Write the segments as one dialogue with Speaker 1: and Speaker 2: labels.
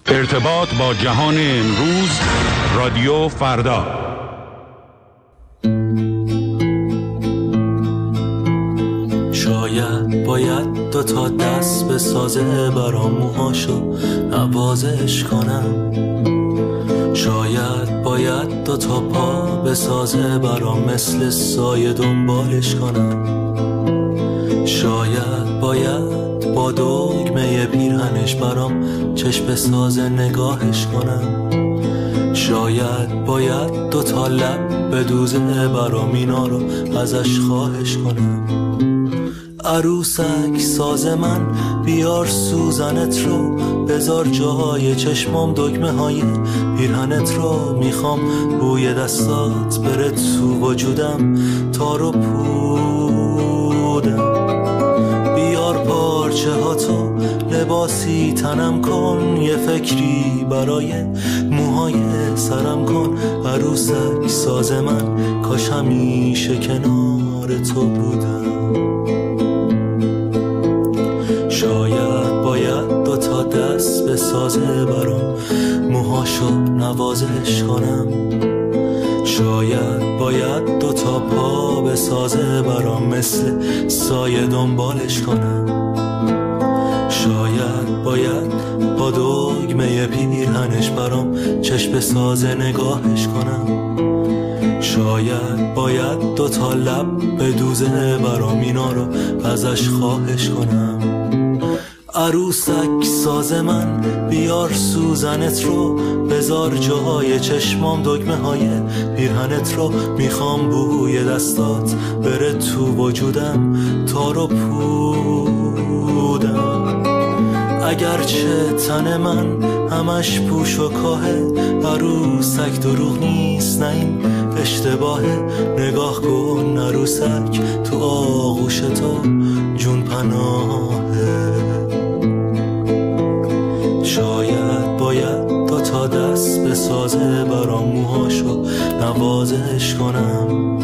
Speaker 1: ارتباط با جهان امروز، رادیو فردا.
Speaker 2: شاید باید 2 تا دست بسازه برام موهاشو نوازش کنم، شاید باید 2 تا پا بسازه برام مثل سایه دنبالش کنم، شاید باید با دگمه پیرهنش برام چشم بسازه نگاهش کنم، شاید باید 2 تا لب بدوزه برام اینا رو ازش خواهش کنم. عروسک ساز من بیار سوزنت رو، بذار جای چشمام دگمه های پیرهنت رو، میخوام بوی دستات بره تو وجودم تا رو پودم، بیار پارچه هاتو لباسی تنم کن، یه فکری برای موهای سرم کن. عروسک ساز من کاش همیشه کنار تو بودم. شاید باید 2 تا دست بسازه برام موهاشو نوازش کنم، شاید باید 2 تا پا بسازه برام مثل سایه دنبالش کنم، شاید باید با دگمه پیرهنش برام چشم بسازه نگاهش کنم، شاید باید 2 تا لب بدوزه برام اینا رو ازش خواهش کنم. عروسک ساز من بیار سوزنت رو، بذار جاهای چشمام دگمه های پیرهنت رو، میخوام بوی دستات بره تو وجودم تا رو پودم. اگرچه تن من همش پوش و کاهه، عروسک دروغ نیست نه این اشتباهه، نگاه کن عروسک تو آغوش تو جون پناهه. شاید باید 2 تا دست بسازه برام موهاشو نوازش کنم،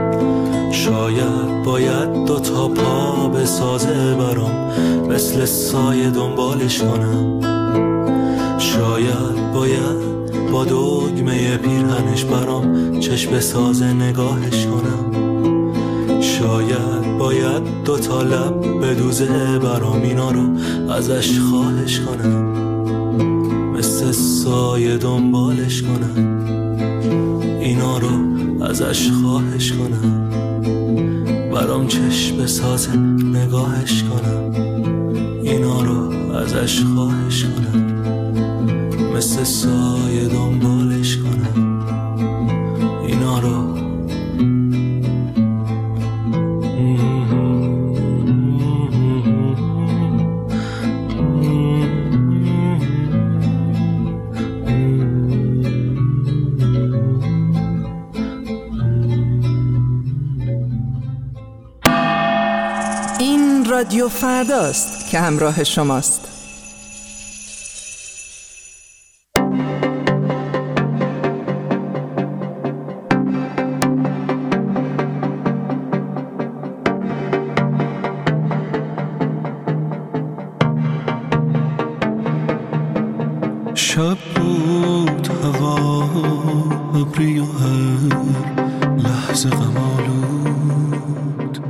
Speaker 2: شاید باید 2 تا پا بسازه برام مثل سایه دنبالش کنم، شاید باید با دگمه پیرهنش برام چشم بسازه نگاهش کنم، شاید باید 2 تا لب بدوزه برام اینا رو ازش خواهش کنم، مثل سایه دنبالش کنم، اینا رو ازش خواهش کنم، برام چشم بسازه نگاهش کنم، اینا رو ازش خواهش کنم، مثل سایه دنبالش کنم، اینا رو.
Speaker 3: این رادیو فرداست که همراه شماست.
Speaker 2: شب بود هوا ابری و هر لحظه غم آلود،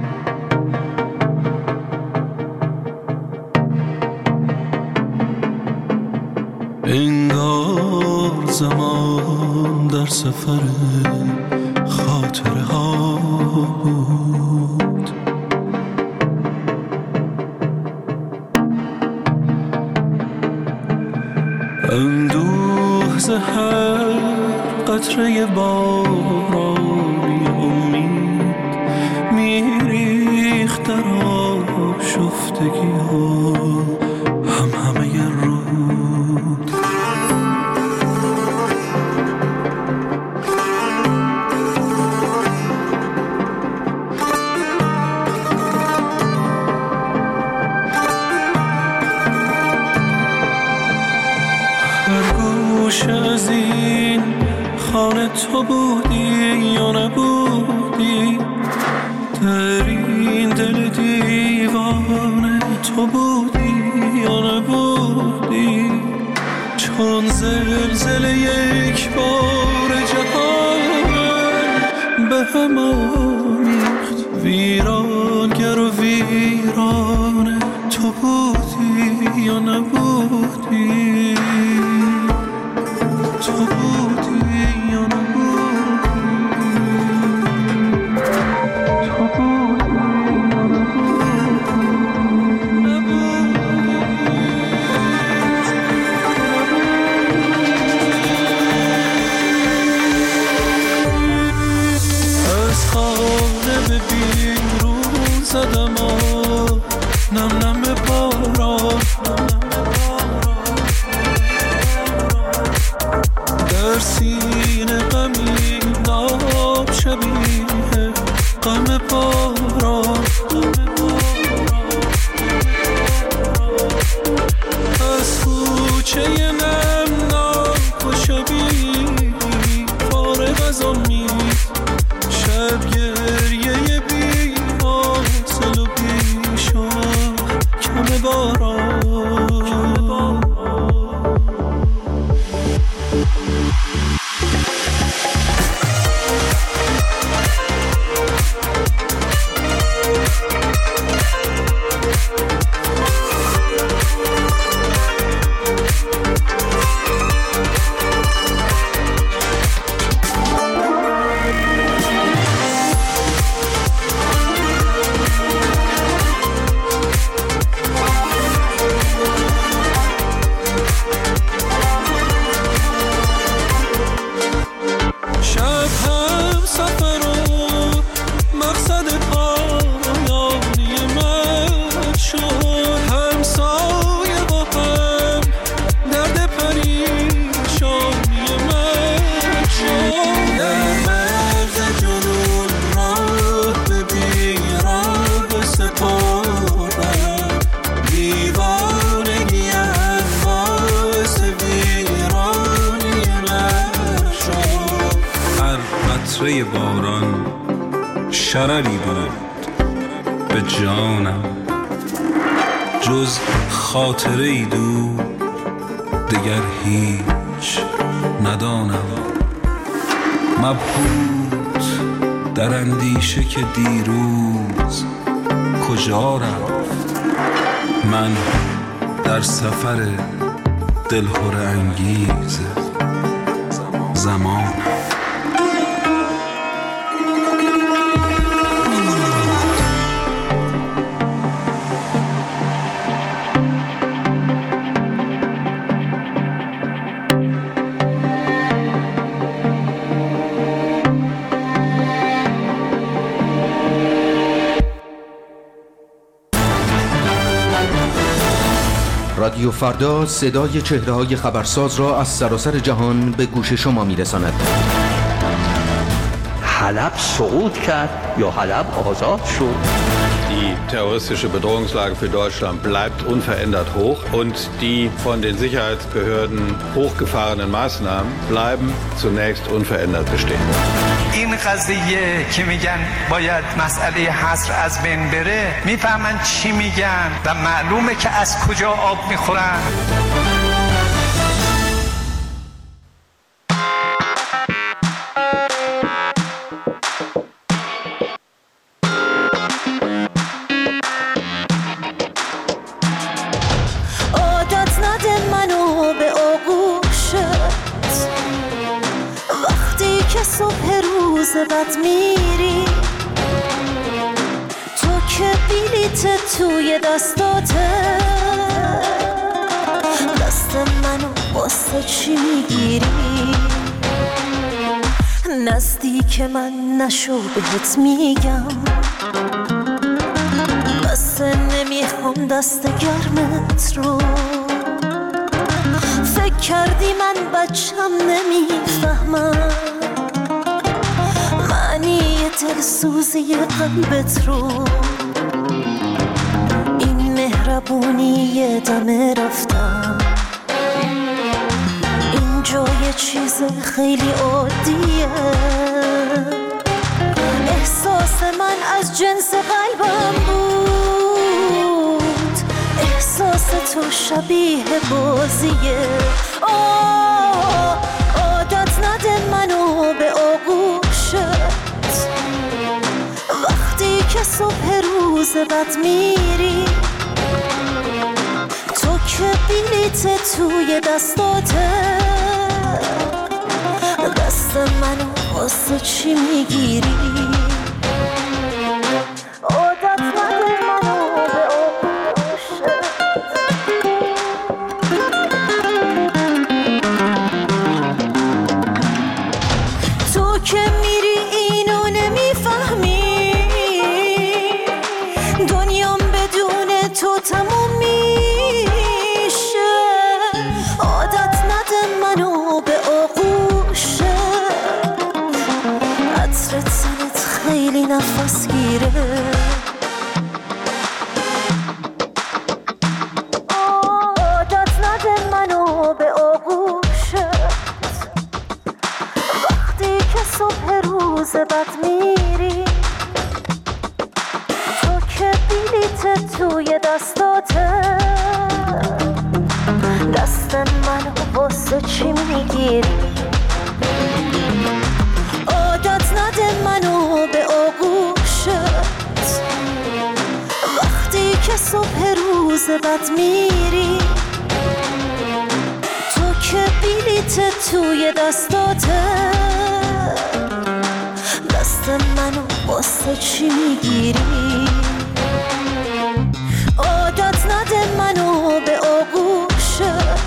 Speaker 2: انگار زمان در سفر خاطره ها بود، اندوه زهر قطره بارانی امید میریخت در آشفتگی ها همه رود، از این خانه تو بودی یا نبودی، در این دل دیوانه تو بودی یا نبودی، چون زلزله یک بار جهان به هم آمیخت. ویرانگر و ویرانه تو بودی یا نبودی، تو بودی یا نبودی، تو بودی یا از خانه به بیرون زدم نم نم باران، در سینه غمی ناب شبیه غم باران. از کوچه نمناک و شبیه فارغ از امید، شب گریه بی حاصل و بی شاه کم باران. باران شرری بود به جانم، جز خاطره ای دو دگر هیچ ندانم. مبهوت در اندیشه که دیروز کجا رفت، من در سفر دلهره انگیز زمان.
Speaker 4: رادیو فردا صدای چهره‌های خبرساز را از سراسر جهان به گوش شما می‌رساند.
Speaker 5: حلب سقوط کرد یا حلب آزاد شد.
Speaker 6: Die terroristische Bedrohungslage für Deutschland bleibt unverändert hoch und die von den Sicherheitsbehörden hochgefahrenen Maßnahmen bleiben zunächst unverändert bestehen.
Speaker 7: این قضیه که میگن باید مسئله حصر از بین بره، میفهمن چی میگن و معلومه که از کجا آب میخورن.
Speaker 8: صبح روز بعد میری تو که بلیت توی دستاته، دست منو واسه چی میگیری؟ نزدیک من نشو بهت میگم، بس نمیخوام دست گرمت رو. فکر کردی من بچم نمیفهمم معنی دلسوزی قلبت رو. این مهربونی دم رفتم، اینجا یه چیز خیلی عادیه. احساس من از جنس قلبم بود، احساس تو شبیه بازیه. روز بد میری، تو که بلیت توی دستاته، دست منو واسه چی میگیری؟ عادت نده منو به آغوشت، تو که میری اینو نمیفهمی، دنیام بدون تو تموم میشه. عادت نده منو به آغوشت، عطر تنت خیلی نفس گیره. عادت نده منو به آغوشت، وقتی که صبح روز بد میری، تو که بلیت توی دستاته، دست منو واسه چی میگیری؟ عادت نده منو به آغوشت، وقتی که صبح روز بد میری، تو که بلیت توی دستاته، دست منو واسه چی میگیری؟ عادت نده منو به آغوشت،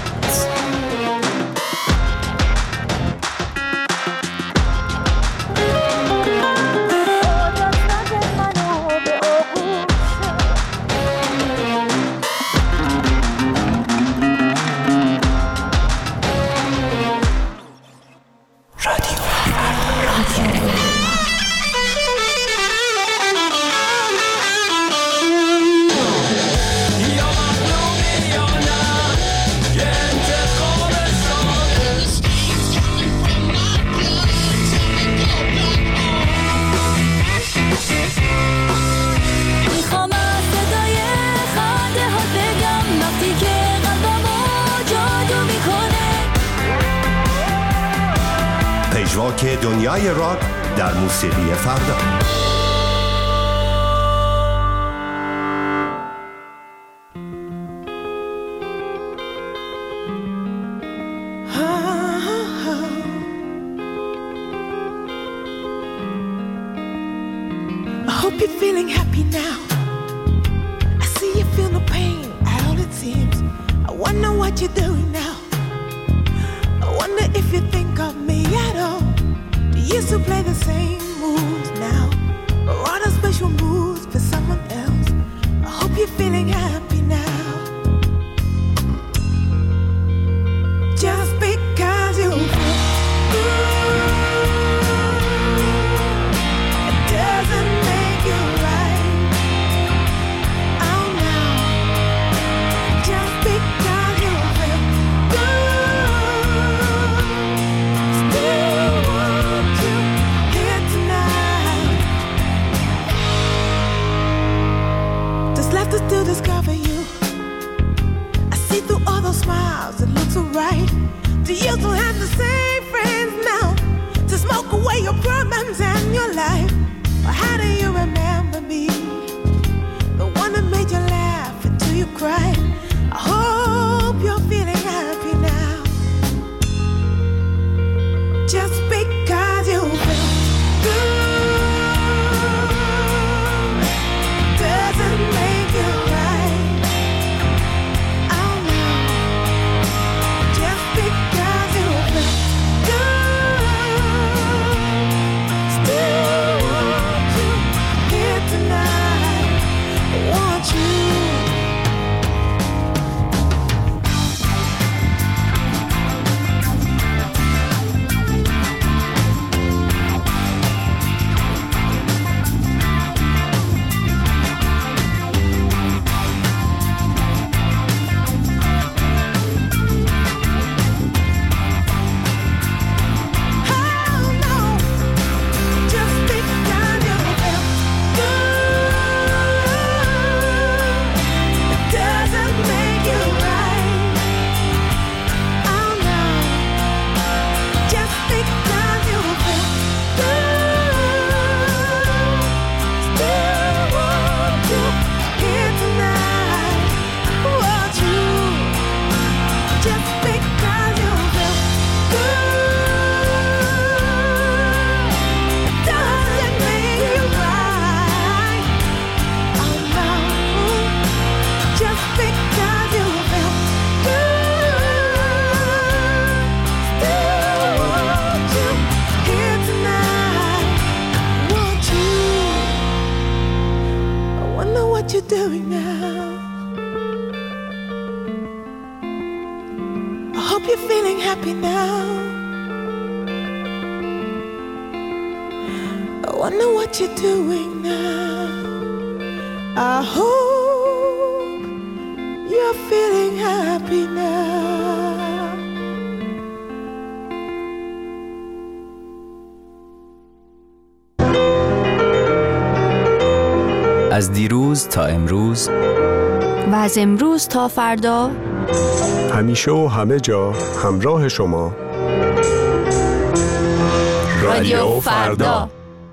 Speaker 9: پژواک دنیای راک در موسیقی فردا.
Speaker 10: I hope you're feeling happy now. I see you feel no pain at all it seems. I wonder what you're doing now. I wonder if you think of me at all. Do you still play the same moves now, or are there special moves for someone else? I hope you're feeling happy now. Just because you feel good, it doesn't make you right. Oh no. Just because you feel good, still want you here tonight. There's left to still discover you. I see through all those smiles, it looks so right. Do you still have the same friends now to smoke away your problems and your life? Or how do you remember me, the one that made you laugh until you cried? I hope you're feeling happy now. Just because you feel good doesn't make you right. Oh no. Just because you feel good, still want you here tonight. I want you. hope you're feeling happy now. I wonder what you're doing now. I hope you're feeling happy now.
Speaker 11: از دیروز تا امروز
Speaker 12: و از امروز تا فردا،
Speaker 13: همیشه و همه جا همراه شما.
Speaker 12: رادیو فردا.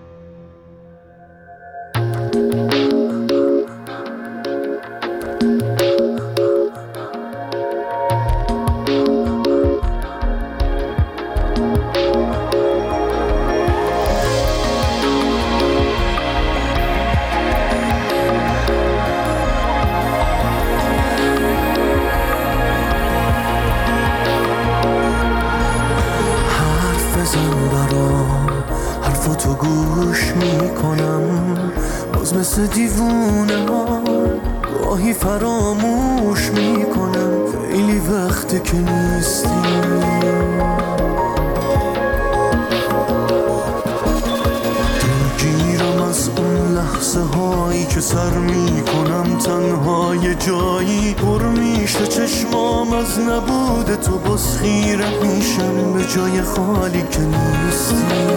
Speaker 2: حرفاتو گوش میکنم، باز مثل دیوونه ها گاهی فراموش میکنم. خیلی وقته که نیستی، دلگیرم از اون لحظه هایی که سر میکنم تنها یه جایی. پر میشه چشمام از نبود تو، باز خیره میشم به جای خالی که نیستی.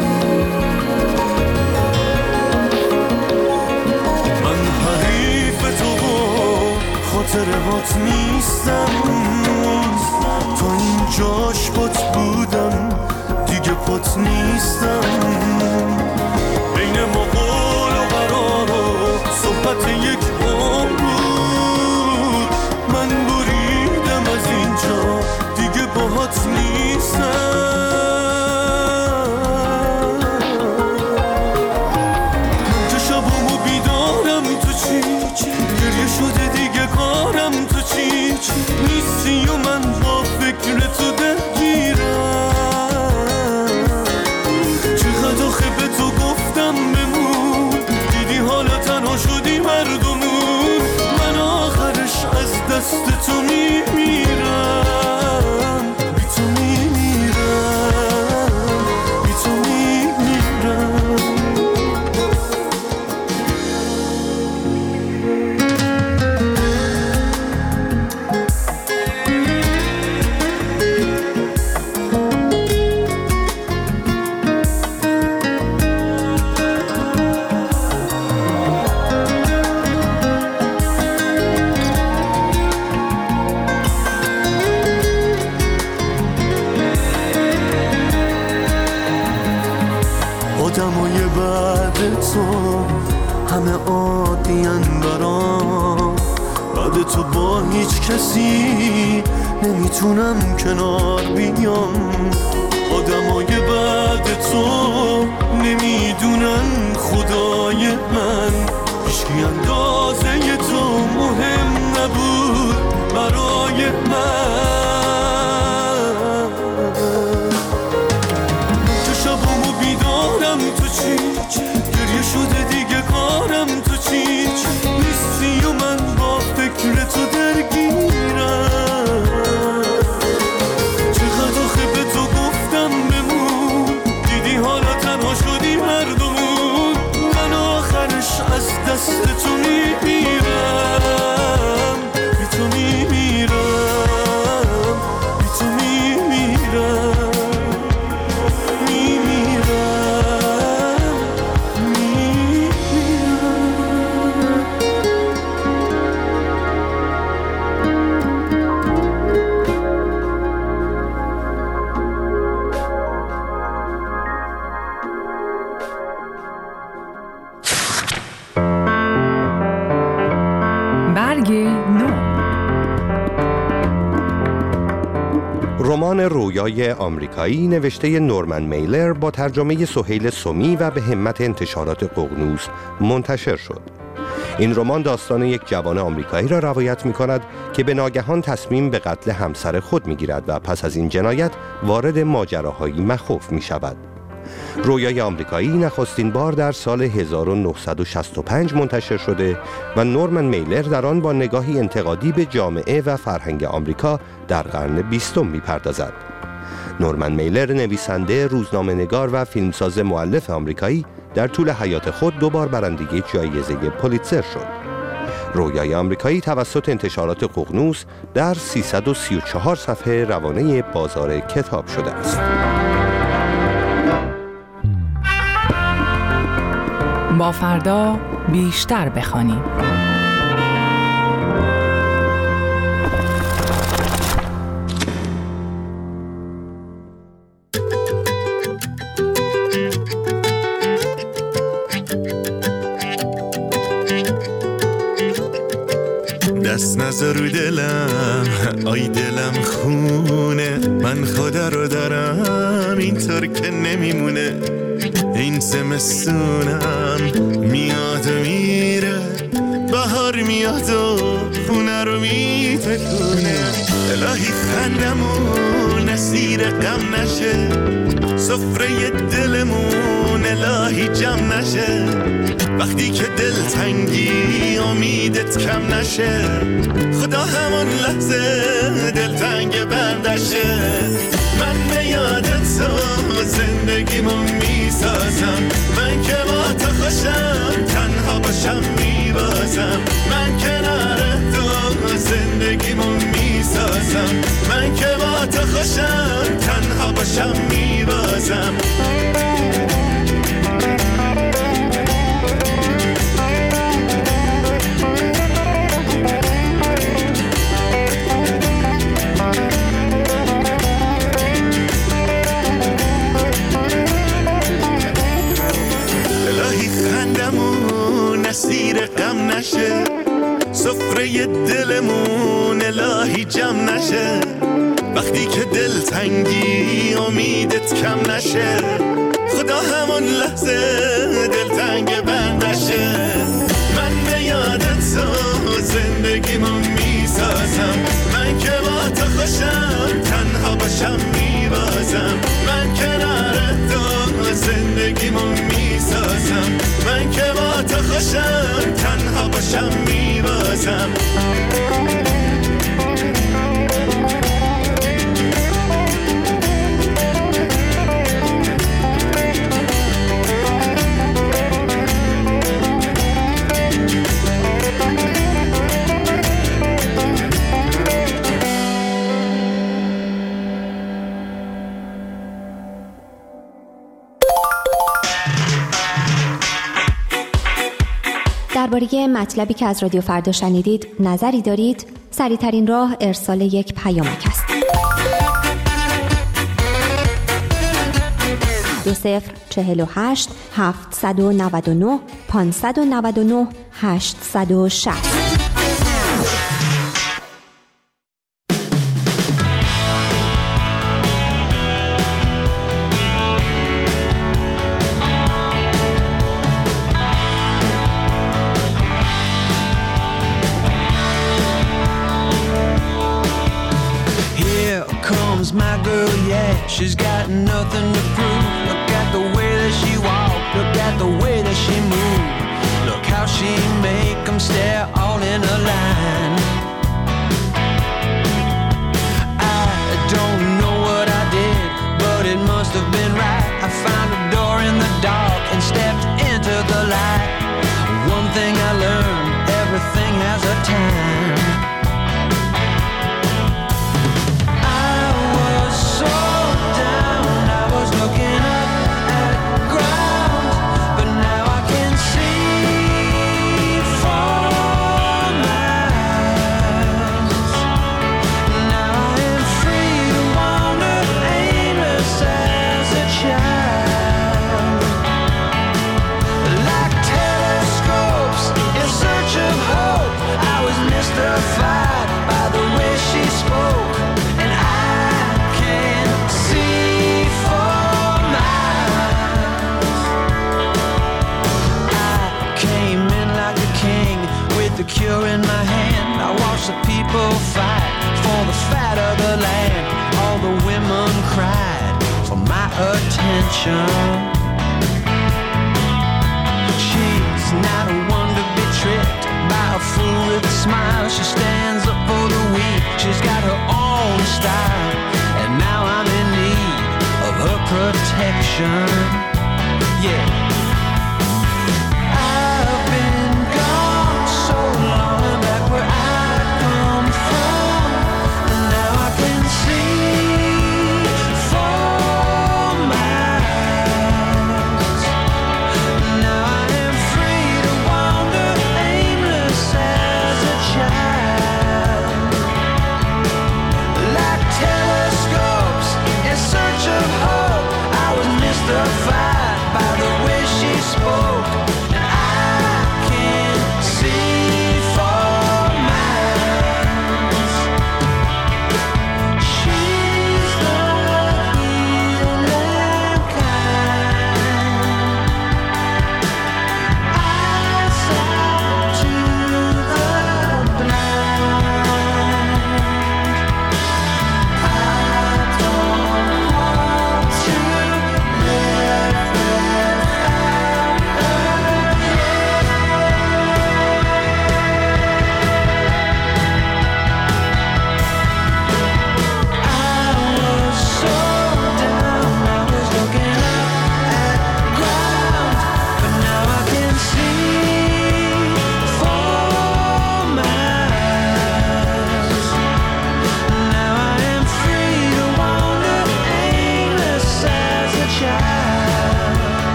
Speaker 2: من حریف تو و خاطرهات نیستم، تا اینجاش پات بودم دیگه پات نیستم. بین ما قول و قرار و صحبت یک عمر بود، من بریدم از اینجا دیگه باهات نیستم. که شبامو بیدارم تو چی گریه شده دیگه کارم تو چی نیستی و من با فکر تو درگیرم. چقدر آخه به تو گفتم بمون، دیدی حالا تنها شدی مردمون. من آخرش از دست تو میمیرم، بی تو میمیرم، بی تو میمیرم. آدمای بعد تو همه عادین برام، بعد تو با هیچ کسی نمیتونم کنار بیام. آدمای بعد تو نمیدونن خدای من، هیچکی اندازه تو مهم نبود برای من. تو چی گریه شده دیگه کارم تو چی نیستی و من با فکر تو درگیرم. چقدر آخه به تو گفتم بمون، دیدی حالا تنها شدی مردمون. من آخرش از دست تو میمیرم، بی تو میمیرم، بی تو میمیرم.
Speaker 9: رمان رویای آمریکایی نوشته نورمن میلر با ترجمه سهیل سمی و به همت انتشارات ققنوس منتشر شد. این رمان داستان یک جوان آمریکایی را روایت می کند که به ناگهان تصمیم به قتل همسر خود می گیرد و پس از این جنایت وارد ماجراهایی مخوف می شود. رویای آمریکایی نخستین بار در سال 1965 منتشر شده و نورمن میلر در آن با نگاهی انتقادی به جامعه و فرهنگ آمریکا در قرن 20 می‌پردازد. نورمن میلر نویسنده، روزنامه‌نگار و فیلمساز مؤلف آمریکایی در طول حیات خود 2 بار برنده جایزه پولیتزر شد. رویای آمریکایی توسط انتشارات ققنوس در 334 صفحه روانه بازار کتاب شده است.
Speaker 3: با فردا بیشتر بخوانیم.
Speaker 14: دست نذار رو دلم، آی دلم خونه، من خدا رو دارم اینطور که نمیمونه. این زمستونم میاد و میره، بهار میاد و خونه رو میتکونه. الهی خندمون اسیر غم نشه، سفره دلمون الهی جمع نشه. وقتی که دلتنگی امیدت کم نشه، خدا همون لحظه دلتنگ بندشه. من به یادت تو زندگیمو میسازم، من که با تو خوشم تنها باشم میبازم. من کنار تو زندگیمو میسازم، من که با تو خوشم تنها باشم میبازم. اسیر غم نشه، سفره دلمون الهی جمع نشه. وقتی که دلتنگی امیدت کم نشه، خدا همون لحظه دلتنگ بندشه. من به یادت تو زندگیمو میسازم، من که با تو خوشم تنها باشم میبازم. من کنار تو زندگیمو میسازم، من که با تو خوشم تنها باشم میبازم.
Speaker 15: درباره مطلبی که از رادیو فردا شنیدید نظری دارید؟ سریع‌ترین راه ارسال یک پیامک است. 2048 799 599 860.
Speaker 16: My girl, yeah, she's got nothing to prove. Look at the way that she walk, look at the way that she move. Look how she make them stare all in a line. I don't know what I did, but it must have been right. I found a door in the dark and stepped into the light. One thing I learned, everything has a time. Looking up at ground, but now I can see for my attention. She's not one to be tricked by a fool with a smile. She stands up for the weak. She's got her own style, and now I'm in need of her protection. Yeah.